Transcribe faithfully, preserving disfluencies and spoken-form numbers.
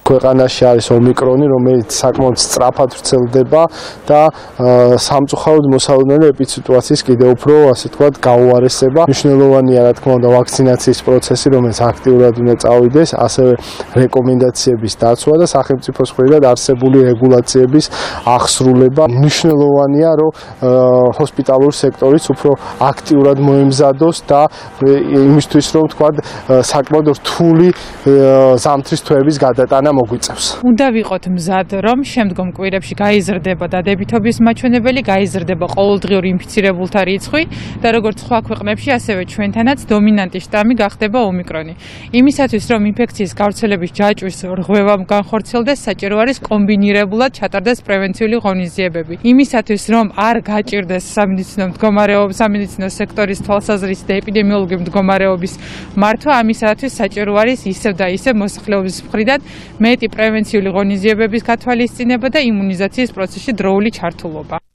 ქვეყანაში არის ომიკრონი, რომელიც საკმაოდ სწრაფად ვრცელდება და სამწუხაროდ მოსალოდნელი ეპიდსიტუაციის კიდევ უფრო, ასე ვთქვათ, გაუარესება. მნიშვნელოვანია, რა თქმა უნდა, ვაქცინაციის პროცესი, რომელიც აქტიურად უნდა წავიდეს, ასევე რეკომენდაციების დაცვა და სახელმწიფოს მხრიდან არსებული რეგულაციების აღსრულება. მნიშვნელოვანია, რომ ჰოსპიტალური სექტორიც უფრო აქტიურად მოემზადოს და იმისთვის, რომ ვთქვათ, საკმაოდ რთული ზამთრის თვეების გადატანა მოგვიწევს. უნდა ვიყოთ მზად, რომ შემდგომ კვირებში გაიზრდება დადებითობის მაჩვენებელი, გაიზრდება ყოველდღიური ინფიცირებულთა რიცხვი და როგორც სხვა ქვეყნებში, ასევე ჩვენთანაც დომინანტი შტამი გახდება ომიკრონი. იმისათვის, რომ ინფექციის გავრცელების ჯაჭვის რღვევა განხორციელდეს, საჭირო არის კომბინირებულად ჩატარდეს პრევენციული ღონისძიებები. იმისათვის, რომ არ გაჭირდეს სამედიცინო მდგომარეობა, სამედიცინო სექტორის თვალსაზრისით და ეპიდემიოლოგიური მდგომარეობის მართვა, ამისათვის საჭირო არის ისევ და ისევ მოსახლეობის მხრიდან მეტი პრევენციული ღონისძიებების გათვალისწინება და იმუნიზაციის პროცესში დროული ჩართულობა.